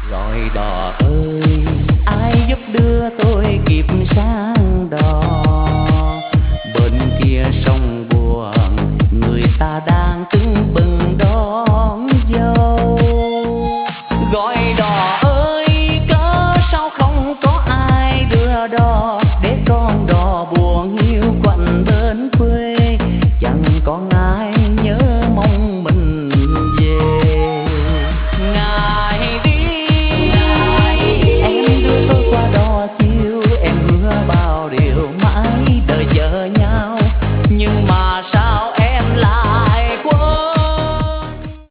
Rồi đò ơi, ai giúp đưa tôi kịp sang đò? Bên kia sông buồn, người ta đang tính